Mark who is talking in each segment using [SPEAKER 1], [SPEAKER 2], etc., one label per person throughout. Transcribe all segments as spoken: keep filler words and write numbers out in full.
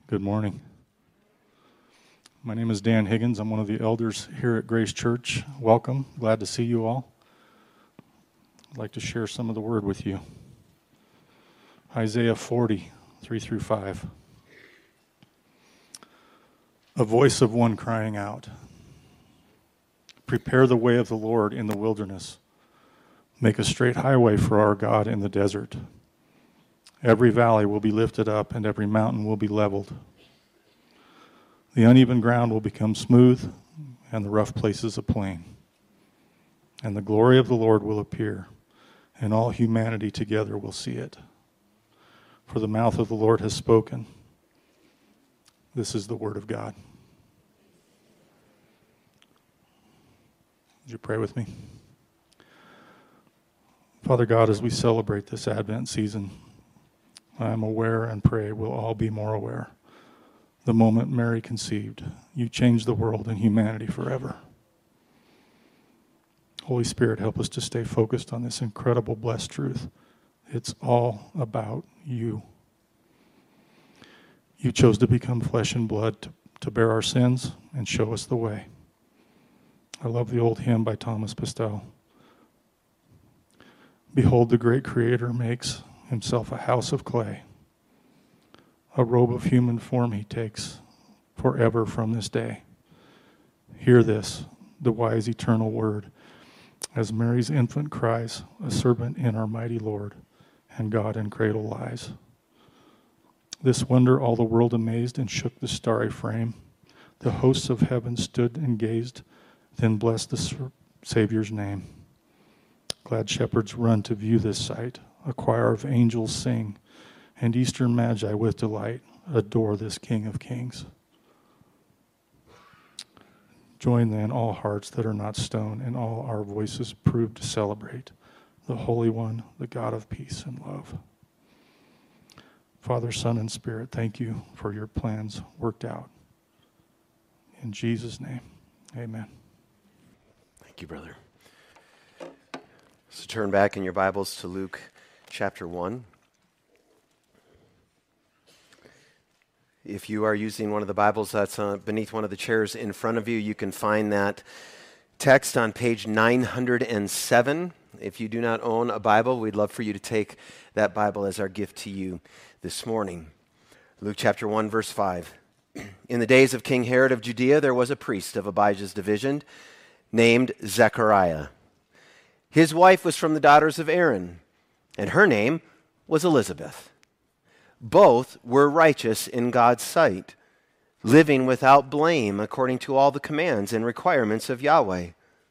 [SPEAKER 1] Good morning. My name is Dan Higgins. I'm one of the elders here at Grace Church. Welcome. Glad to see you all. I'd like to share some of the word with you. Isaiah forty, three through five. A voice of one crying out, "Prepare the way of the Lord in the wilderness. Make a straight highway for our God in the desert. Every valley will be lifted up, and every mountain will be leveled. The uneven ground will become smooth, and the rough places a plain. And the glory of the Lord will appear, and all humanity together will see it. For the mouth of the Lord has spoken. This is the word of God." Would you pray with me? Father God, as we celebrate this Advent season, I am aware and pray we'll all be more aware. The moment Mary conceived, you changed the world and humanity forever. Holy Spirit, help us to stay focused on this incredible blessed truth. It's all about you. You chose to become flesh and blood to, to bear our sins and show us the way. I love the old hymn by Thomas Pestel. Behold, the great Creator makes himself a house of clay. A robe of human form he takes forever from this day. Hear this, the wise eternal word, as Mary's infant cries, a servant in our mighty Lord, and God in cradle lies. This wonder all the world amazed and shook the starry frame. The hosts of heaven stood and gazed, then blessed the Savior's name. Glad shepherds run to view this sight. A choir of angels sing, and eastern magi with delight adore this King of Kings. Join then all hearts that are not stone, and all our voices prove to celebrate the Holy One, the God of peace and love. Father, Son, and Spirit, thank you for your plans worked out. In Jesus' name, amen.
[SPEAKER 2] Thank you, brother. So turn back in your Bibles to Luke chapter one. If you are using one of the Bibles that's uh, beneath one of the chairs in front of you, you can find that text on page nine hundred seven. If you do not own a Bible, we'd love for you to take that Bible as our gift to you this morning. Luke chapter one, verse five. In the days of King Herod of Judea, there was a priest of Abijah's division named Zechariah. His wife was from the daughters of Aaron, and her name was Elizabeth. Both were righteous in God's sight, living without blame according to all the commands and requirements of Yahweh.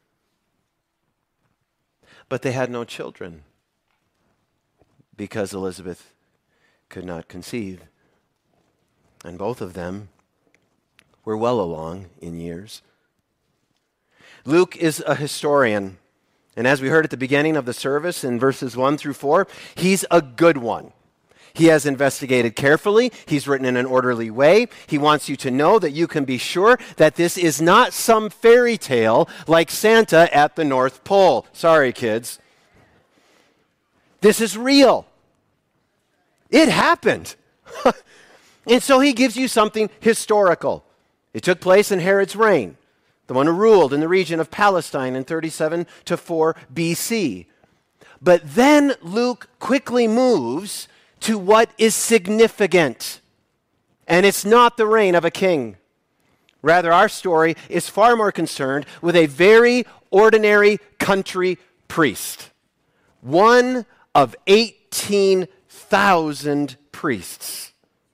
[SPEAKER 2] But they had no children, because Elizabeth could not conceive. And both of them were well along in years. Luke is a historian. And as we heard at the beginning of the service in verses one through four, he's a good one. He has investigated carefully. He's written in an orderly way. He wants you to know that you can be sure that this is not some fairy tale like Santa at the North Pole. Sorry, kids. This is real. It happened. And so he gives you something historical. It took place in Herod's reign, the one who ruled in the region of Palestine in thirty-seven to four B C. But then Luke quickly moves to what is significant. And it's not the reign of a king. Rather, our story is far more concerned with a very ordinary country priest. One of eighteen thousand priests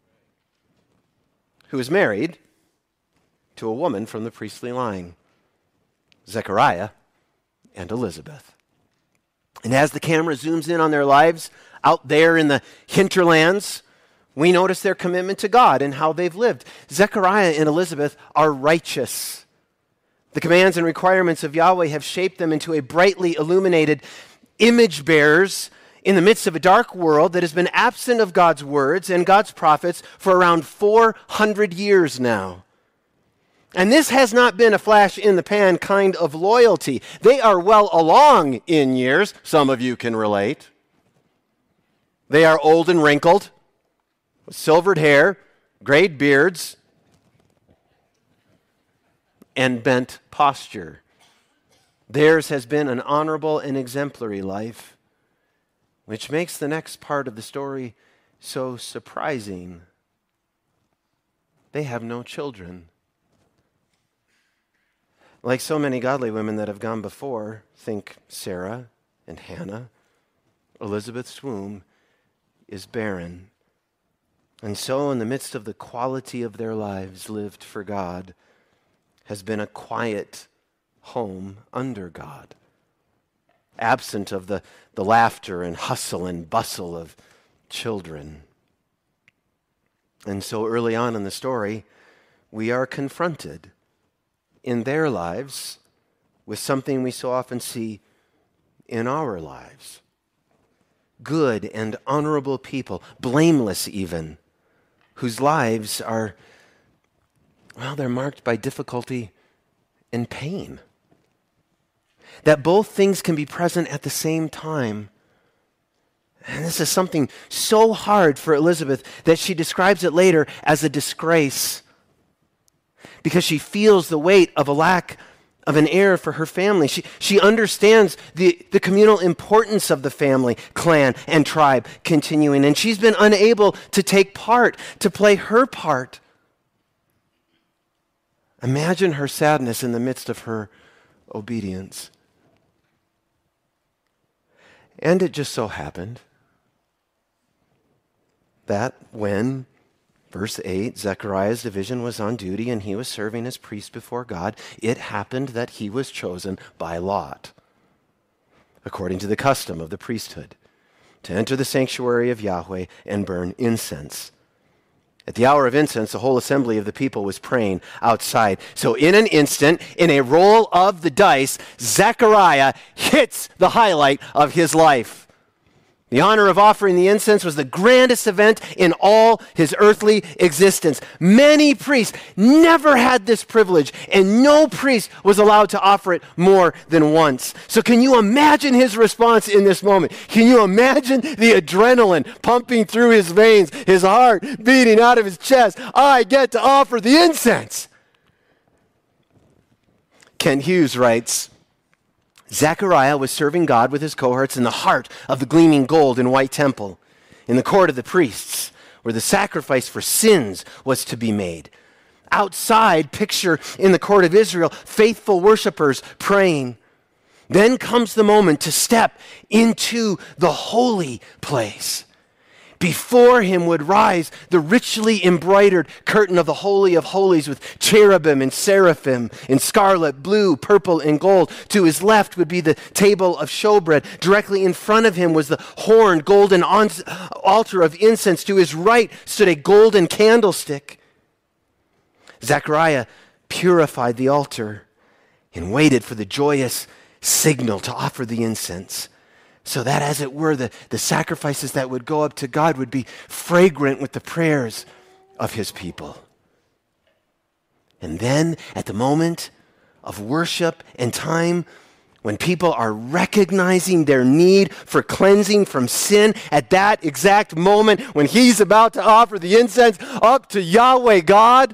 [SPEAKER 2] who is married to a woman from the priestly line, Zechariah and Elizabeth. And as the camera zooms in on their lives out there in the hinterlands, we notice their commitment to God and how they've lived. Zechariah and Elizabeth are righteous. The commands and requirements of Yahweh have shaped them into a brightly illuminated image bearers in the midst of a dark world that has been absent of God's words and God's prophets for around four hundred years now. And this has not been a flash-in-the-pan kind of loyalty. They are well along in years. Some of you can relate. They are old and wrinkled, with silvered hair, grayed beards, and bent posture. Theirs has been an honorable and exemplary life, which makes the next part of the story so surprising. They have no children. Like so many godly women that have gone before, think Sarah and Hannah, Elizabeth's womb is barren. And so in the midst of the quality of their lives lived for God has been a quiet home under God, absent of the, the laughter and hustle and bustle of children. And so early on in the story, we are confronted in their lives with something we so often see in our lives. Good and honorable people, blameless even, whose lives are, well, they're marked by difficulty and pain. That both things can be present at the same time. And this is something so hard for Elizabeth that she describes it later as a disgrace, because she feels the weight of a lack of an heir for her family. She, she understands the, the communal importance of the family, clan, and tribe continuing, and she's been unable to take part, to play her part. Imagine her sadness in the midst of her obedience. And it just so happened that when, verse eight, Zechariah's division was on duty and he was serving as priest before God, it happened that he was chosen by lot, according to the custom of the priesthood, to enter the sanctuary of Yahweh and burn incense. At the hour of incense, the whole assembly of the people was praying outside. So in an instant, in a roll of the dice, Zechariah hits the highlight of his life. The honor of offering the incense was the grandest event in all his earthly existence. Many priests never had this privilege, and no priest was allowed to offer it more than once. So can you imagine his response in this moment? Can you imagine the adrenaline pumping through his veins, his heart beating out of his chest? I get to offer the incense. Ken Hughes writes, Zechariah was serving God with his cohorts in the heart of the gleaming gold and white temple, in the court of the priests, where the sacrifice for sins was to be made. Outside, picture in the court of Israel, faithful worshipers praying. Then comes the moment to step into the holy place. Before him would rise the richly embroidered curtain of the Holy of Holies with cherubim and seraphim in scarlet, blue, purple, and gold. To his left would be the table of showbread. Directly in front of him was the horned golden altar of incense. To his right stood a golden candlestick. Zechariah purified the altar and waited for the joyous signal to offer the incense, so that, as it were, the, the sacrifices that would go up to God would be fragrant with the prayers of his people. And then, at the moment of worship and time, when people are recognizing their need for cleansing from sin, at that exact moment when he's about to offer the incense up to Yahweh God,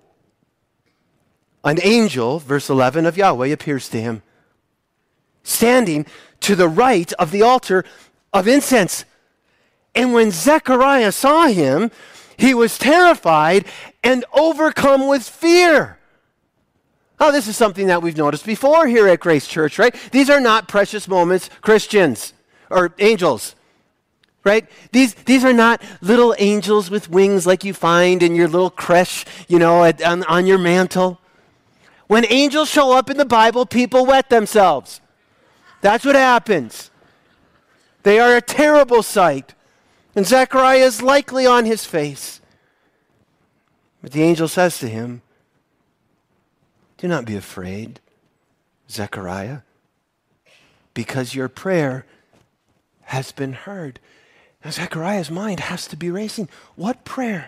[SPEAKER 2] an angel, verse eleven, of Yahweh appears to him, standing to the right of the altar of incense. And when Zechariah saw him, he was terrified and overcome with fear. Oh, this is something that we've noticed before here at Grace Church, right? These are not precious moments, Christians, or angels, right? These these are not little angels with wings like you find in your little creche, you know, at, on, on your mantle. When angels show up in the Bible, people wet themselves. That's what happens. They are a terrible sight. And Zechariah is likely on his face. But the angel says to him, do not be afraid, Zechariah, because your prayer has been heard. Now Zechariah's mind has to be racing. What prayer?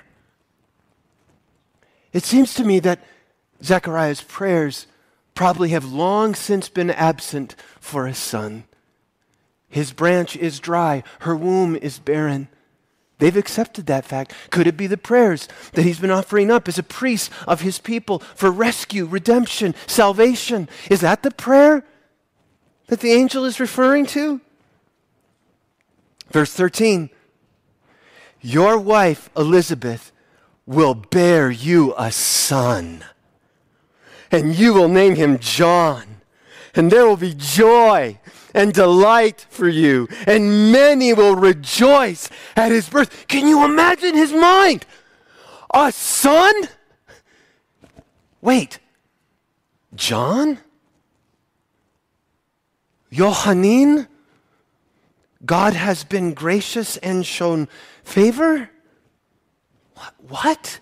[SPEAKER 2] It seems to me that Zechariah's prayers probably have long since been absent for a son. His branch is dry, her womb is barren. They've accepted that fact. Could it be the prayers that he's been offering up as a priest of his people for rescue, redemption, salvation? Is that the prayer that the angel is referring to? Verse thirteen, your wife Elizabeth will bear you a son, and you will name him John, and there will be joy and delight for you, and many will rejoice at his birth. Can you imagine his mind? A son? Wait, John? Yohanin? God has been gracious and shown favor? What? What?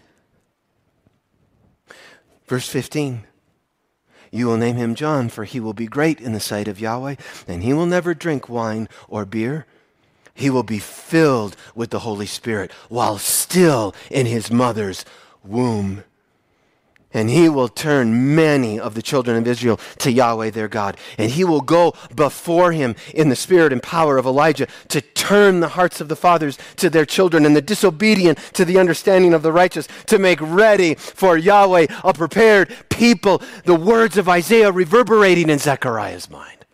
[SPEAKER 2] Verse fifteen. You will name him John, for he will be great in the sight of Yahweh, and he will never drink wine or beer. He will be filled with the Holy Spirit while still in his mother's womb. And he will turn many of the children of Israel to Yahweh their God. And he will go before him in the spirit and power of Elijah to turn the hearts of the fathers to their children and the disobedient to the understanding of the righteous, to make ready for Yahweh a prepared people. The words of Isaiah reverberating in Zechariah's mind.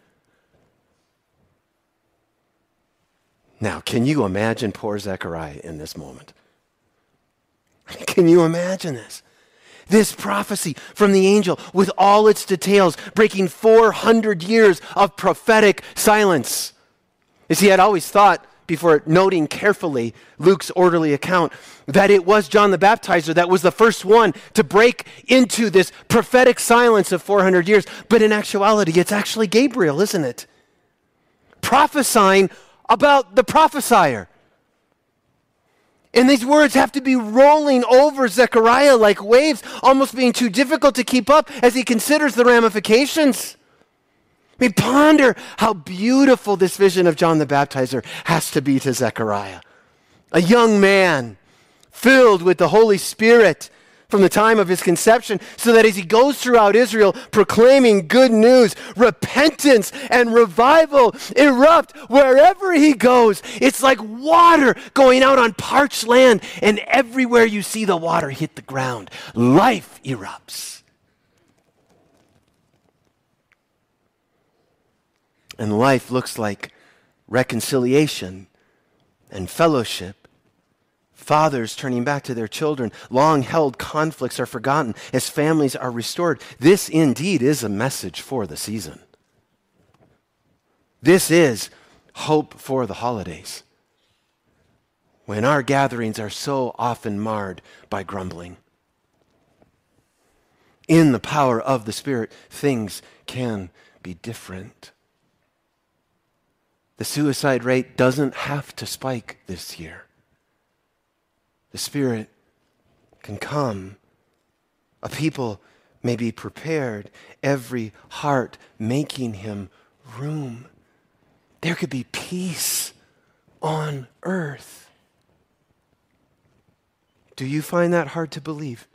[SPEAKER 2] Now, can you imagine poor Zechariah in this moment? Can you imagine this? This prophecy from the angel with all its details, breaking four hundred years of prophetic silence. As he had always thought, before noting carefully Luke's orderly account, that it was John the Baptizer that was the first one to break into this prophetic silence of four hundred years. But in actuality, it's actually Gabriel, isn't it? Prophesying about the prophesier. And these words have to be rolling over Zechariah like waves, almost being too difficult to keep up as he considers the ramifications. I mean, ponder how beautiful this vision of John the Baptizer has to be to Zechariah. A young man filled with the Holy Spirit from the time of his conception, so that as he goes throughout Israel proclaiming good news, repentance and revival erupt wherever he goes. It's like water going out on parched land, and everywhere you see the water hit the ground, life erupts. And life looks like reconciliation and fellowship. Fathers turning back to their children. Long-held conflicts are forgotten as families are restored. This indeed is a message for the season. This is hope for the holidays, when our gatherings are so often marred by grumbling. In the power of the Spirit, things can be different. The suicide rate doesn't have to spike this year. The Spirit can come. A people may be prepared, every heart making him room. There could be peace on earth. Do you find that hard to believe?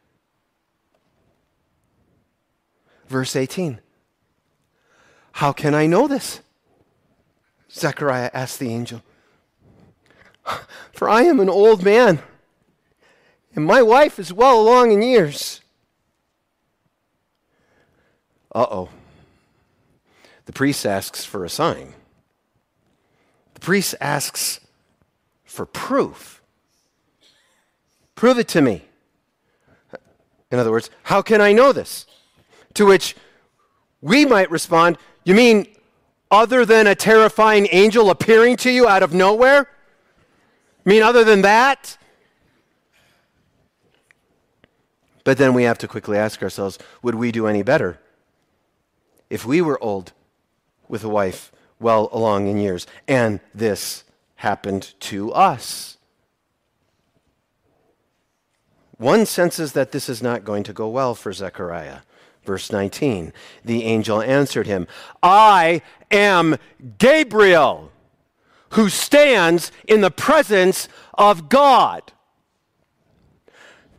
[SPEAKER 2] Verse eighteen. How can I know this? Zechariah asked the angel. For I am an old man, and my wife is well along in years. Uh-oh. The priest asks for a sign. The priest asks for proof. Prove it to me. In other words, how can I know this? To which we might respond, you mean other than a terrifying angel appearing to you out of nowhere? I mean, other than that? But then we have to quickly ask ourselves, would we do any better if we were old with a wife well along in years and this happened to us? One senses that this is not going to go well for Zechariah. Verse nineteen, the angel answered him, I am Gabriel, who stands in the presence of God.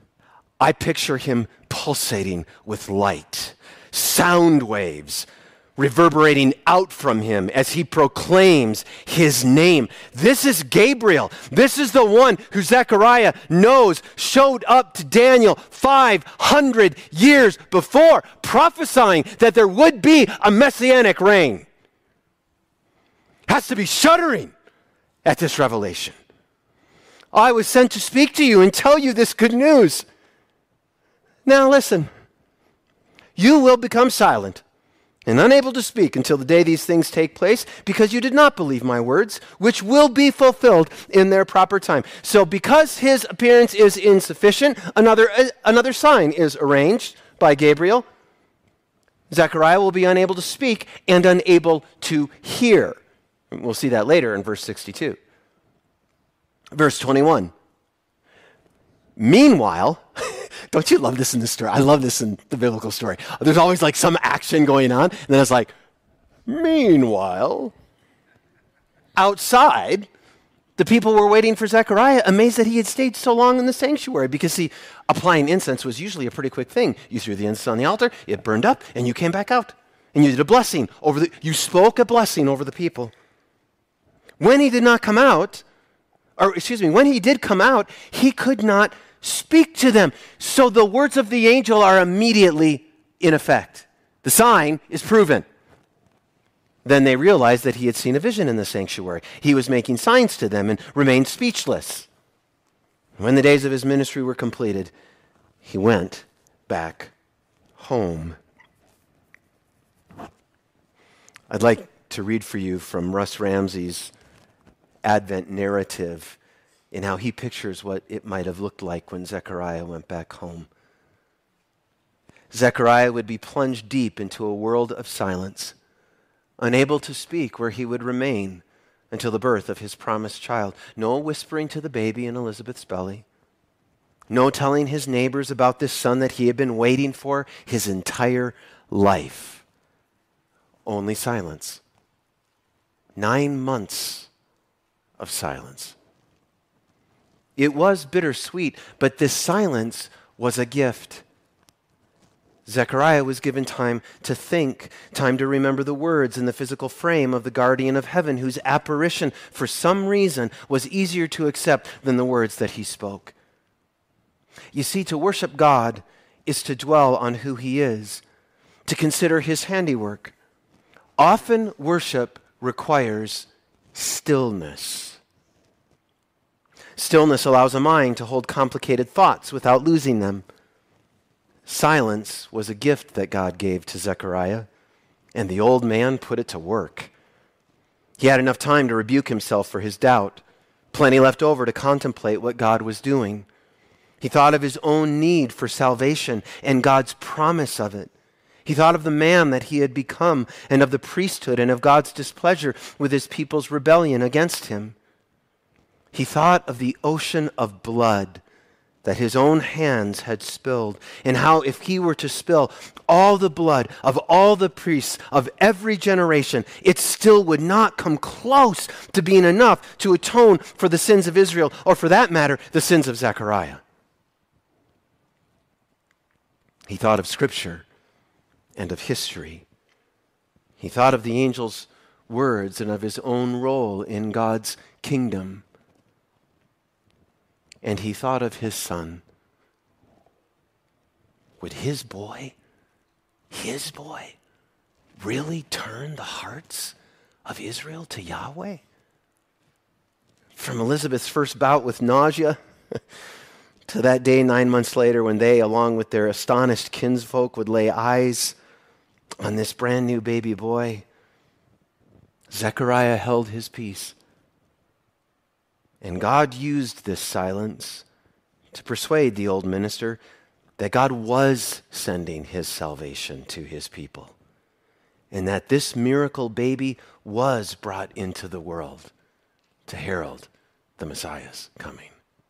[SPEAKER 2] I picture him pulsating with light, sound waves reverberating out from him as he proclaims his name. This is Gabriel. This is the one who Zechariah knows showed up to Daniel five hundred years before, prophesying that there would be a messianic reign. Has to be shuddering at this revelation. I was sent to speak to you and tell you this good news. Now listen, you will become silent and unable to speak until the day these things take place, because you did not believe my words, which will be fulfilled in their proper time. So because his appearance is insufficient, another, uh, another sign is arranged by Gabriel. Zechariah will be unable to speak and unable to hear. We'll see that later in verse sixty-two. Verse twenty-one. Meanwhile, don't you love this in the story? I love this in the biblical story. There's always like some action going on, and then it's like, meanwhile, outside, the people were waiting for Zechariah, amazed that he had stayed so long in the sanctuary, because, see, applying incense was usually a pretty quick thing. You threw the incense on the altar, it burned up, and you came back out, and you did a blessing over the, you spoke a blessing over the people. When he did not come out, or excuse me, when he did come out, he could not speak to them. So the words of the angel are immediately in effect. The sign is proven. Then they realized that he had seen a vision in the sanctuary. He was making signs to them and remained speechless. When the days of his ministry were completed, he went back home. I'd like to read for you from Russ Ramsey's Advent narrative in how he pictures what it might have looked like when Zechariah went back home. Zechariah would be plunged deep into a world of silence, unable to speak, where he would remain until the birth of his promised child. No whispering to the baby in Elizabeth's belly. No telling his neighbors about this son that he had been waiting for his entire life. Only silence. Nine months of silence. It was bittersweet, but this silence was a gift. Zechariah was given time to think, time to remember the words in the physical frame of the guardian of heaven, whose apparition, for some reason, was easier to accept than the words that he spoke. You see, to worship God is to dwell on who he is, to consider his handiwork. Often worship requires stillness. Stillness allows a mind to hold complicated thoughts without losing them. Silence was a gift that God gave to Zechariah, and the old man put it to work. He had enough time to rebuke himself for his doubt, plenty left over to contemplate what God was doing. He thought of his own need for salvation and God's promise of it. He thought of the man that he had become and of the priesthood and of God's displeasure with his people's rebellion against him. He thought of the ocean of blood that his own hands had spilled, and how if he were to spill all the blood of all the priests of every generation, it still would not come close to being enough to atone for the sins of Israel, or for that matter, the sins of Zechariah. He thought of Scripture and of history. He thought of the angel's words and of his own role in God's kingdom. And he thought of his son. Would his boy, his boy, really turn the hearts of Israel to Yahweh? From Elizabeth's first bout with nausea to that day nine months later when they, along with their astonished kinsfolk, would lay eyes on this brand new baby boy, Zechariah held his peace. And God used this silence to persuade the old minister that God was sending his salvation to his people, and that this miracle baby was brought into the world to herald the Messiah's coming.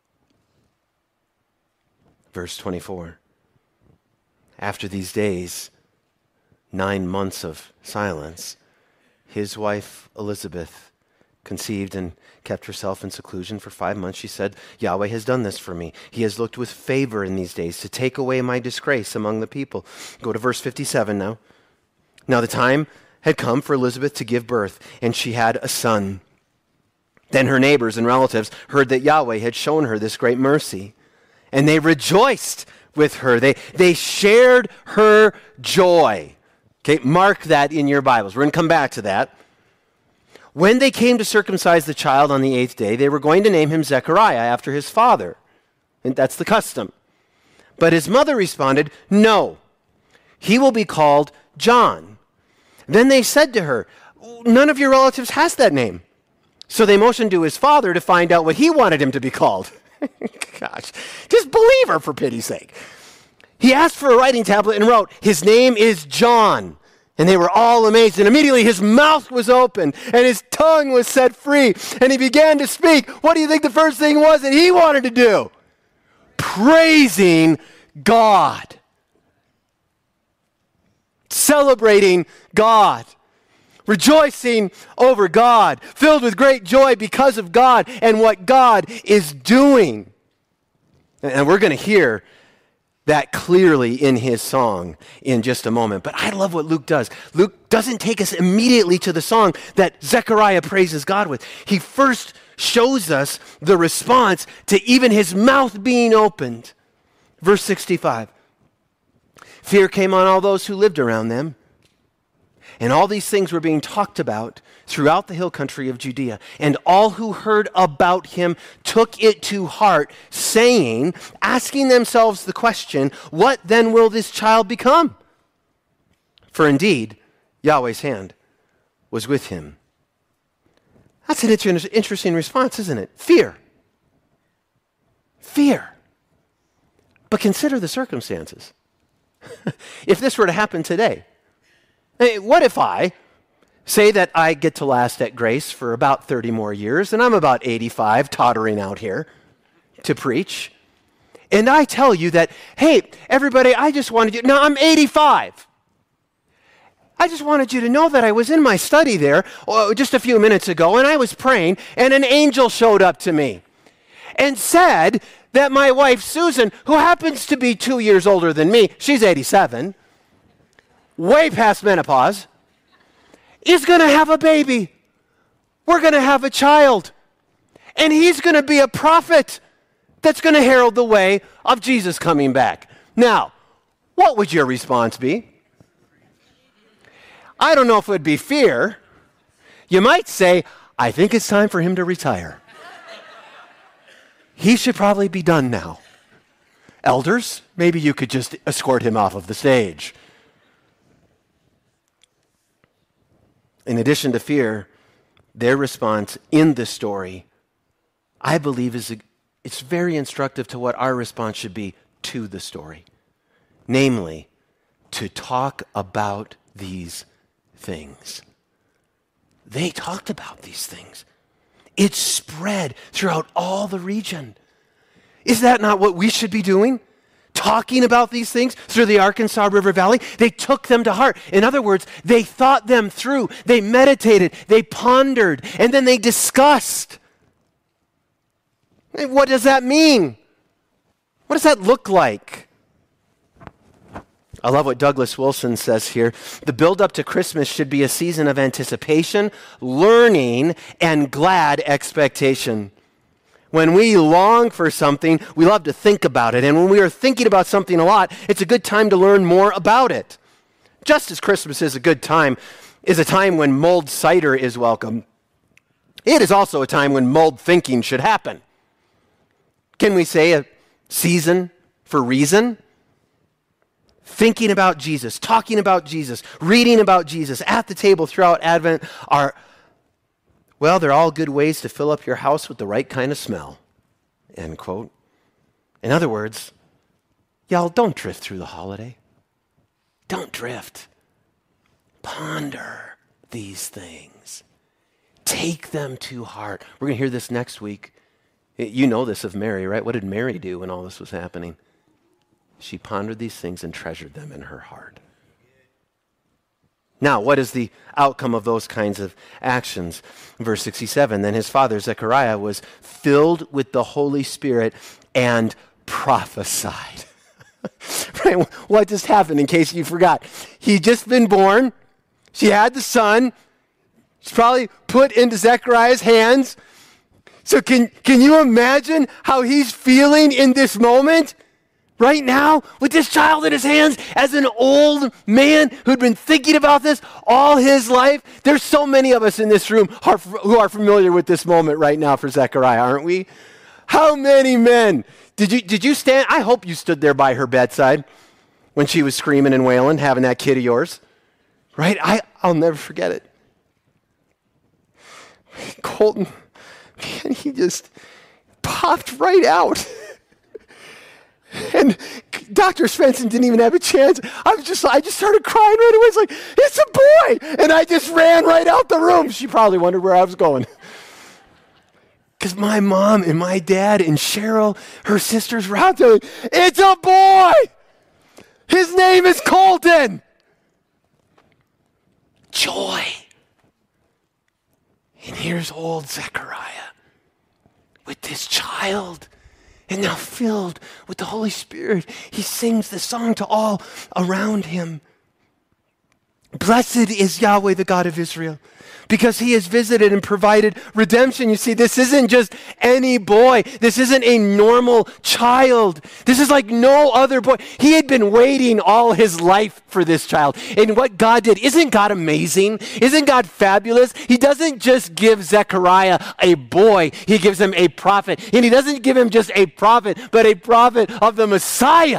[SPEAKER 2] Verse twenty-four. After these days, nine months of silence, his wife Elizabeth conceived and kept herself in seclusion for five months. She said, Yahweh has done this for me. He has looked with favor in these days to take away my disgrace among the people. Go to verse fifty-seven now. Now the time had come for Elizabeth to give birth, and she had a son. Then her neighbors and relatives heard that Yahweh had shown her this great mercy, and they rejoiced with her. They, they shared her joy. Okay, mark that in your Bibles. We're going to come back to that. When they came to circumcise the child on the eighth day, they were going to name him Zechariah after his father. And that's the custom. But his mother responded, "No, he will be called John." Then they said to her, "None of your relatives has that name." So they motioned to his father to find out what he wanted him to be called. Gosh, just believe her for pity's sake. He asked for a writing tablet and wrote, "His name is John." And they were all amazed. And immediately his mouth was opened and his tongue was set free. And he began to speak. What do you think the first thing was that he wanted to do? Praising God. Celebrating God. Rejoicing over God. Filled with great joy because of God and what God is doing. And we're going to hear that clearly in his song in just a moment. But I love what Luke does. Luke doesn't take us immediately to the song that Zechariah praises God with. He first shows us the response to even his mouth being opened. Verse sixty-five. Fear came on all those who lived around them. And all these things were being talked about throughout the hill country of Judea. And all who heard about him took it to heart, saying, asking themselves the question, "What then will this child become?" For indeed, Yahweh's hand was with him. That's an inter- interesting response, isn't it? Fear. Fear. But consider the circumstances. If this were to happen today, hey, what if I say that I get to last at Grace for about thirty more years, and I'm about eighty-five, tottering out here to preach, and I tell you that, hey, everybody, I just wanted you, now I'm eighty-five. I just wanted you to know that I was in my study there oh, just a few minutes ago, and I was praying, and an angel showed up to me and said that my wife, Susan, who happens to be two years older than me, she's eighty-seven, way past menopause, is going to have a baby. We're going to have a child. And he's going to be a prophet that's going to herald the way of Jesus coming back. Now, what would your response be? I don't know if it would be fear. You might say, I think it's time for him to retire. He should probably be done now. Elders, maybe you could just escort him off of the stage. In addition to fear, their response in this story, I believe, is a, it's very instructive to what our response should be to the story. Namely, to talk about these things. They talked about these things. It spread throughout all the region. Is that not what we should be doing? Talking about these things through the Arkansas River Valley? They took them to heart. In other words, they thought them through. They meditated. They pondered. And then they discussed. What does that mean? What does that look like? I love what Douglas Wilson says here. The build-up to Christmas should be a season of anticipation, learning, and glad expectation. When we long for something, we love to think about it. And when we are thinking about something a lot, it's a good time to learn more about it. Just as Christmas is a good time, is a time when mulled cider is welcome, it is also a time when mulled thinking should happen. Can we say a season for reason? Thinking about Jesus, talking about Jesus, reading about Jesus at the table throughout Advent are, well, they're all good ways to fill up your house with the right kind of smell, end quote. In other words, y'all, don't drift through the holiday. Don't drift. Ponder these things. Take them to heart. We're going to hear this next week. You know this of Mary, right? What did Mary do when all this was happening? She pondered these things and treasured them in her heart. Now, what is the outcome of those kinds of actions? Verse sixty-seven, then his father, Zechariah, was filled with the Holy Spirit and prophesied. Right? What just happened, in case you forgot? He'd just been born. She had the son. She's probably put into Zechariah's hands. So can, can you imagine how he's feeling in this moment? Right now, with this child in his hands, as an old man who'd been thinking about this all his life. There's so many of us in this room are, who are familiar with this moment right now for Zechariah, aren't we? How many men? Did you, did you stand? I hope you stood there by her bedside when she was screaming and wailing, having that kid of yours. Right? I, I'll never forget it. Colton, man, he just popped right out. And Doctor Svensson didn't even have a chance. I was just, I just started crying right away. It's like, it's a boy. And I just ran right out the room. She probably wondered where I was going. Because my mom and my dad and Cheryl, her sisters, were out there like, it's a boy. His name is Colton. Joy. And here's old Zechariah with this child. And now filled with the Holy Spirit, he sings the song to all around him. Blessed is Yahweh, the God of Israel, because he has visited and provided redemption. You see, this isn't just any boy. This isn't a normal child. This is like no other boy. He had been waiting all his life for this child. And what God did, isn't God amazing? Isn't God fabulous? He doesn't just give Zechariah a boy. He gives him a prophet. And he doesn't give him just a prophet, but a prophet of the Messiah,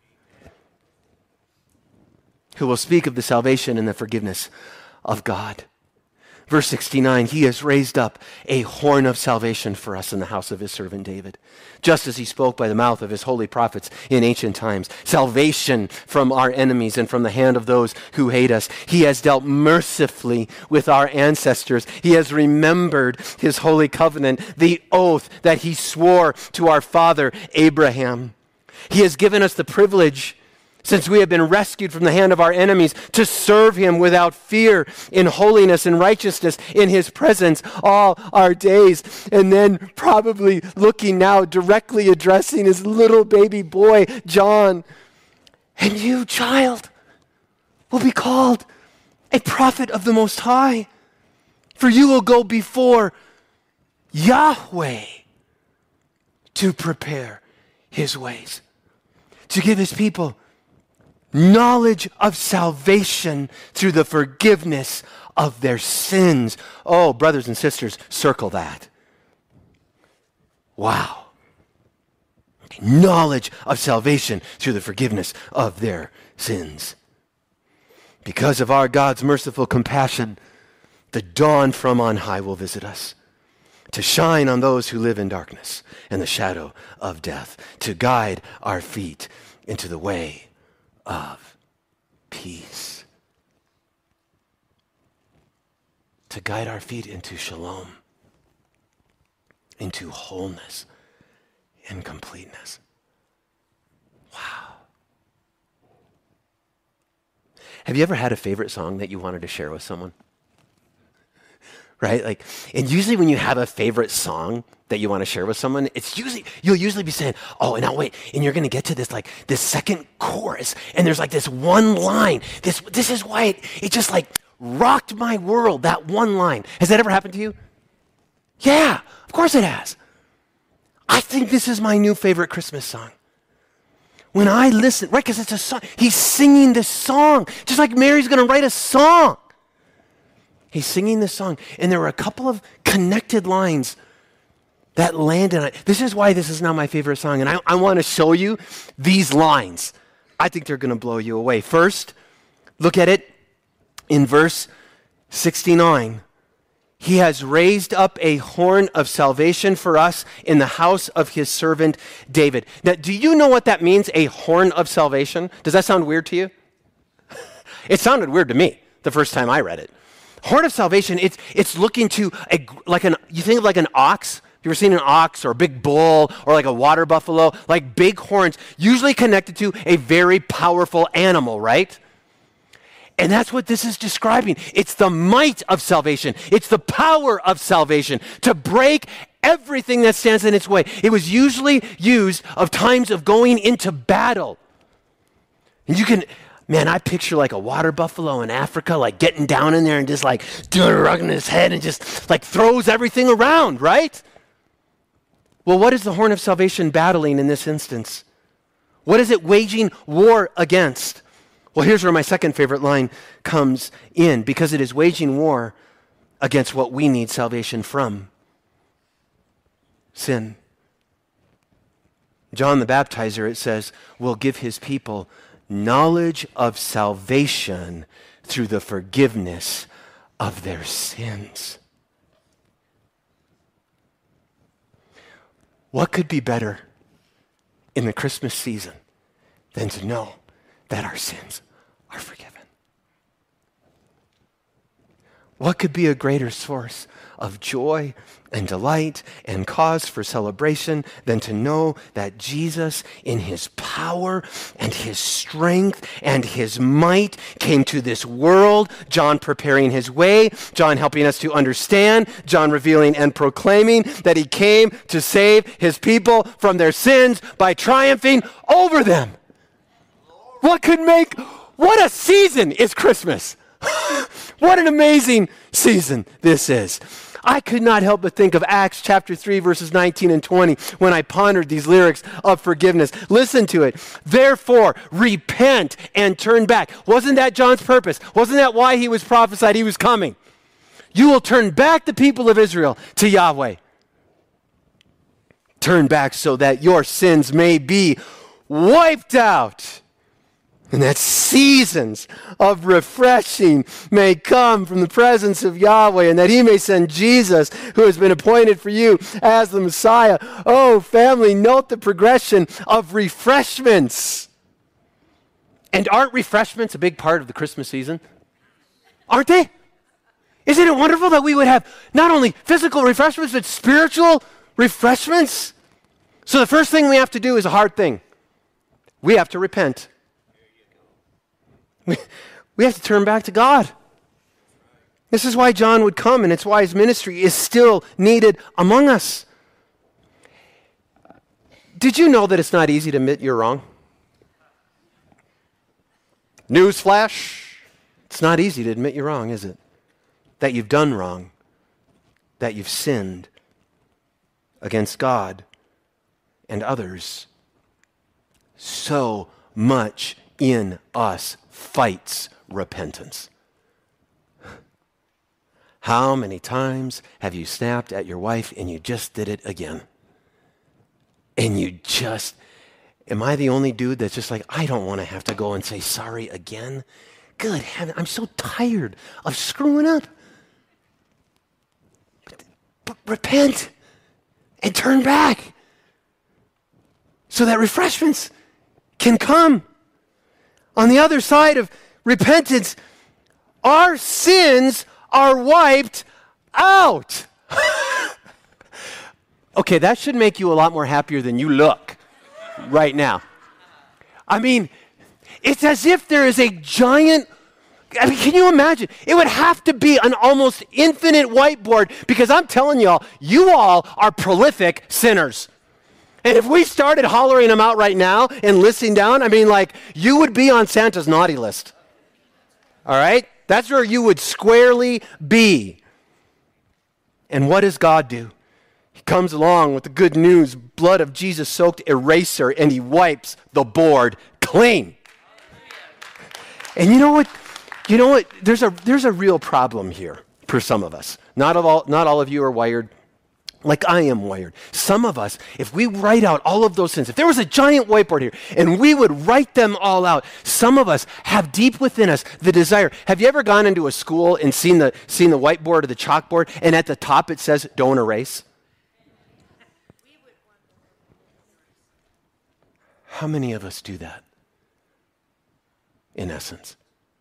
[SPEAKER 2] who will speak of the salvation and the forgiveness of God. Verse sixty-nine, he has raised up a horn of salvation for us in the house of his servant David, just as he spoke by the mouth of his holy prophets in ancient times. Salvation from our enemies and from the hand of those who hate us. He has dealt mercifully with our ancestors. He has remembered his holy covenant, the oath that he swore to our father Abraham. He has given us the privilege, since we have been rescued from the hand of our enemies, to serve him without fear, in holiness and righteousness, in his presence all our days. And then probably looking now, directly addressing his little baby boy, John. And you, child, will be called a prophet of the Most High, for you will go before Yahweh to prepare his ways, to give his people knowledge of salvation through the forgiveness of their sins. Oh, brothers and sisters, circle that. Wow. Knowledge of salvation through the forgiveness of their sins. Because of our God's merciful compassion, the dawn from on high will visit us, to shine on those who live in darkness and the shadow of death, to guide our feet into the way of peace, to guide our feet into shalom, into wholeness and completeness. Wow. Have you ever had a favorite song that you wanted to share with someone? Right? Like, and usually when you have a favorite song that you want to share with someone, it's usually, you'll usually be saying, oh, and now wait, and you're going to get to this, like, this second chorus, and there's like this one line. This, this is why it, it just like rocked my world, that one line. Has that ever happened to you? Yeah, of course it has. I think this is my new favorite Christmas song. When I listen, right, because it's a song, he's singing this song, just like Mary's going to write a song. He's singing this song, and there were a couple of connected lines that landed on it. This is why this is now my favorite song, and I, I want to show you these lines. I think they're going to blow you away. First, look at it in verse sixty-nine. He has raised up a horn of salvation for us in the house of his servant David. Now, do you know what that means, a horn of salvation? Does that sound weird to you? It sounded weird to me the first time I read it. Horn of salvation, it's it's looking to, a, like an, you think of like an ox. You ever seen an ox or a big bull or like a water buffalo? Like big horns, usually connected to a very powerful animal, right? And that's what this is describing. It's the might of salvation. It's the power of salvation to break everything that stands in its way. It was usually used of times of going into battle. And you can, Man, I picture like a water buffalo in Africa, like getting down in there and just like rugging his head and just like throws everything around, right? Well, what is the horn of salvation battling in this instance? What is it waging war against? Well, here's where my second favorite line comes in, because it is waging war against what we need salvation from: sin. John the Baptizer, it says, will give his people knowledge of salvation through the forgiveness of their sins. What could be better in the Christmas season than to know that our sins are forgiven? What could be a greater source of joy and delight and cause for celebration than to know that Jesus, in his power and his strength and his might, came to this world, John preparing his way, John helping us to understand, John revealing and proclaiming that he came to save his people from their sins by triumphing over them. What could make, what a season is Christmas! What an amazing season this is. I could not help but think of Acts chapter three, verses nineteen and twenty when I pondered these lyrics of forgiveness. Listen to it. Therefore, repent and turn back. Wasn't that John's purpose? Wasn't that why he was prophesied he was coming? You will turn back the people of Israel to Yahweh. Turn back so that your sins may be wiped out, and that seasons of refreshing may come from the presence of Yahweh, and that he may send Jesus, who has been appointed for you as the Messiah. Oh, family, note the progression of refreshments. And aren't refreshments a big part of the Christmas season? Aren't they? Isn't it wonderful that we would have not only physical refreshments, but spiritual refreshments? So the first thing we have to do is a hard thing. We have to repent. We have to turn back to God. This is why John would come, and it's why his ministry is still needed among us. Did you know that it's not easy to admit you're wrong? Newsflash, it's not easy to admit you're wrong, is it? That you've done wrong, that you've sinned against God and others. So much in us fights repentance. How many times have you snapped at your wife and you just did it again? And you just, am I the only dude that's just like, I don't want to have to go and say sorry again? Good heaven, I'm so tired of screwing up. But, but repent and turn back so that refreshments can come. On the other side of repentance, our sins are wiped out. Okay, that should make you a lot more happier than you look right now. I mean, it's as if there is a giant, I mean, can you imagine? It would have to be an almost infinite whiteboard, because I'm telling y'all, you all are prolific sinners. And if we started hollering them out right now and listing down, I mean, like, you would be on Santa's naughty list. All right? That's where you would squarely be. And what does God do? He comes along with the good news, blood of Jesus soaked eraser, and he wipes the board clean. And you know what? You know what? There's a there's a real problem here for some of us. Not of all not all of you are wired like I am wired. Some of us, if we write out all of those sins, if there was a giant whiteboard here and we would write them all out, some of us have deep within us the desire. Have you ever gone into a school and seen the seen the whiteboard or the chalkboard, and at the top it says, "Don't erase"? How many of us do that, in essence?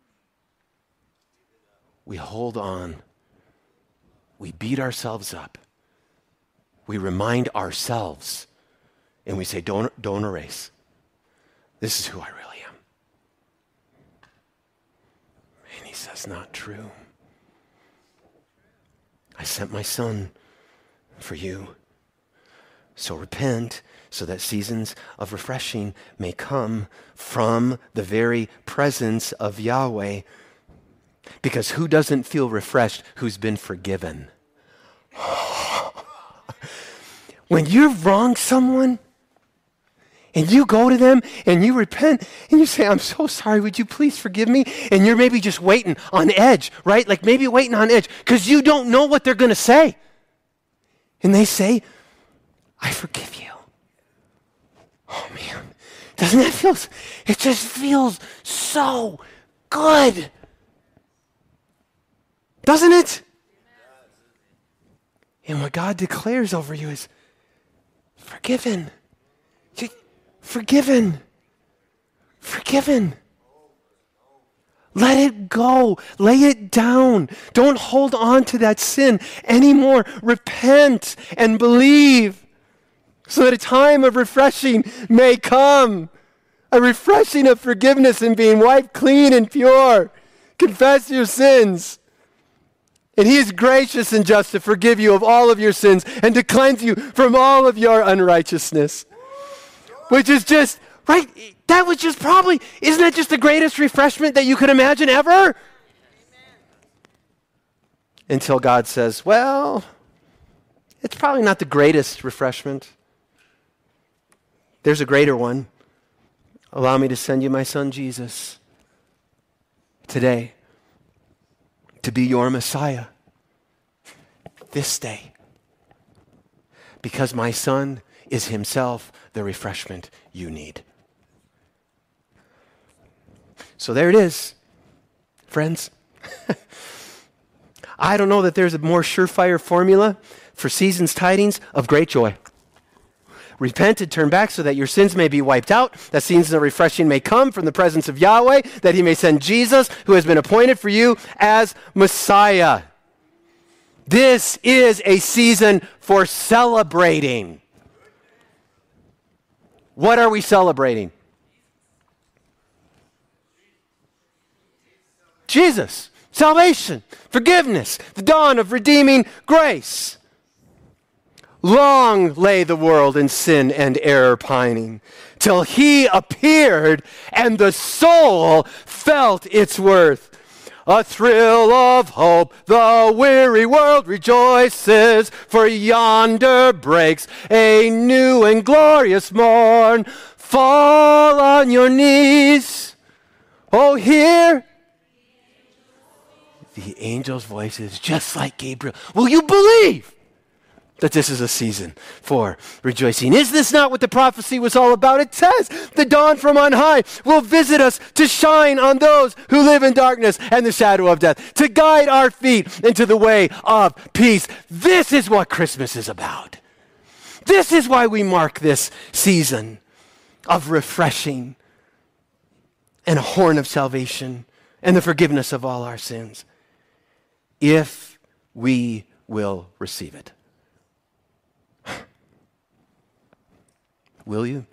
[SPEAKER 2] We hold on. We beat ourselves up. We remind ourselves, and we say, don't, don't erase. This is who I really am. And he says, not true. I sent my son for you So repent so that seasons of refreshing may come from the very presence of Yahweh. Because who doesn't feel refreshed who's been forgiven? When you've wronged someone and you go to them and you repent and you say, I'm so sorry, would you please forgive me? And you're maybe just waiting on edge, right? Like maybe waiting on edge because you don't know what they're going to say. And they say, I forgive you. Oh man, doesn't that feel, it just feels so good. Doesn't it? And what God declares over you is forgiven. Forgiven. Forgiven. Let it go. Lay it down. Don't hold on to that sin anymore. Repent and believe so that a time of refreshing may come. A refreshing of forgiveness and being wiped clean and pure. Confess your sins. And he is gracious and just to forgive you of all of your sins and to cleanse you from all of your unrighteousness. Which is just, right, that was just probably, isn't that just the greatest refreshment that you could imagine ever? Amen. Until God says, well, it's probably not the greatest refreshment. There's a greater one. Allow me to send you my son Jesus today to be your Messiah this day. Because my son is himself the refreshment you need. So there it is, friends. I don't know that there's a more surefire formula for season's tidings of great joy. Repent and turn back so that your sins may be wiped out, that seasons of refreshing may come from the presence of Yahweh, that he may send Jesus, who has been appointed for you as Messiah. This is a season for celebrating. What are we celebrating? Jesus, salvation, forgiveness, the dawn of redeeming grace. Long lay the world in sin and error pining, till he appeared and the soul felt its worth. A thrill of hope, the weary world rejoices, for yonder breaks a new and glorious morn. Fall on your knees, oh hear the angel's voices, just like Gabriel. Will you believe that this is a season for rejoicing? Is this not what the prophecy was all about? It says the dawn from on high will visit us to shine on those who live in darkness and the shadow of death, to guide our feet into the way of peace. This is what Christmas is about. This is why we mark this season of refreshing and a horn of salvation and the forgiveness of all our sins, if we will receive it. Will you?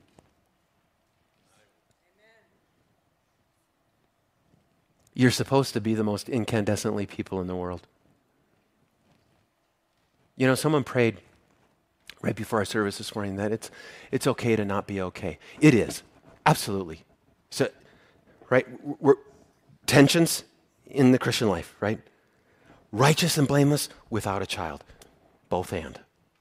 [SPEAKER 2] You're supposed to be the most incandescently people in the world. You know, someone prayed right before our service this morning that it's it's okay to not be okay. It is. Absolutely. So, right? We're, tensions in the Christian life, right? Righteous and blameless without a child. Both and.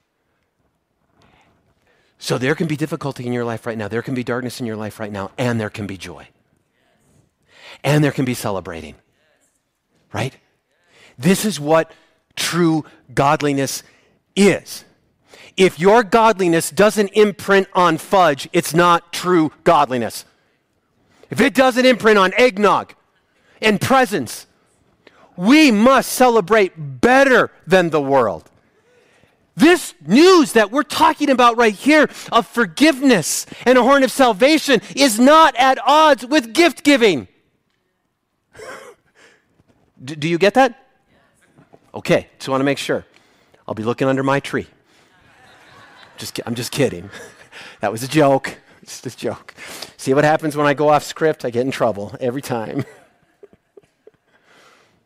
[SPEAKER 2] So there can be difficulty in your life right now. There can be darkness in your life right now. And there can be joy. And there can be celebrating. Right? This is what true godliness is. If your godliness doesn't imprint on fudge, it's not true godliness. If it doesn't imprint on eggnog and presents, we must celebrate better than the world. This news that we're talking about right here of forgiveness and a horn of salvation is not at odds with gift giving. do, do you get that? Okay, just want to make sure. I'll be looking under my tree. Just, I'm just kidding. That was a joke. It's just a joke. See what happens when I go off script? I get in trouble every time.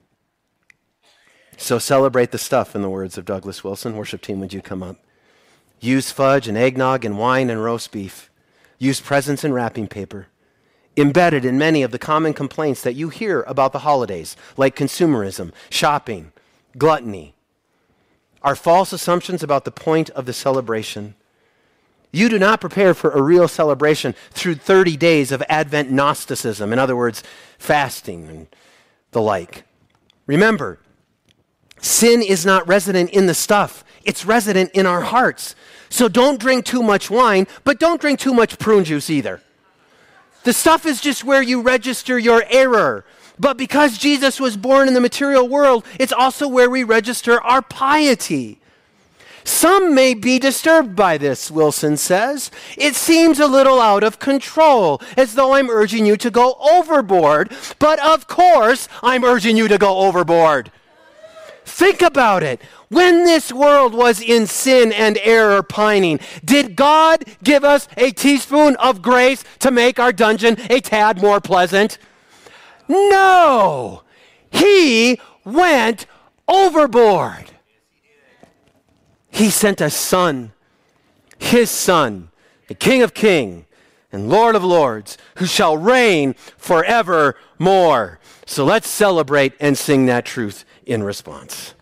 [SPEAKER 2] So celebrate the stuff, in the words of Douglas Wilson. Worship team, would you come up? Use fudge and eggnog and wine and roast beef. Use presents and wrapping paper. Embedded in many of the common complaints that you hear about the holidays, like consumerism, shopping, gluttony, are false assumptions about the point of the celebration. You do not prepare for a real celebration through thirty days of Advent Gnosticism, in other words, fasting and the like. Remember, sin is not resident in the stuff. It's resident in our hearts. So don't drink too much wine, but don't drink too much prune juice either. The stuff is just where you register your error. But because Jesus was born in the material world, it's also where we register our piety. Some may be disturbed by this, Wilson says. It seems a little out of control, as though I'm urging you to go overboard. But of course, I'm urging you to go overboard. Think about it. When this world was in sin and error pining, did God give us a teaspoon of grace to make our dungeon a tad more pleasant? No! He went overboard. He sent a son, his son, the King of Kings and Lord of Lords, who shall reign forevermore. So let's celebrate and sing that truth in response.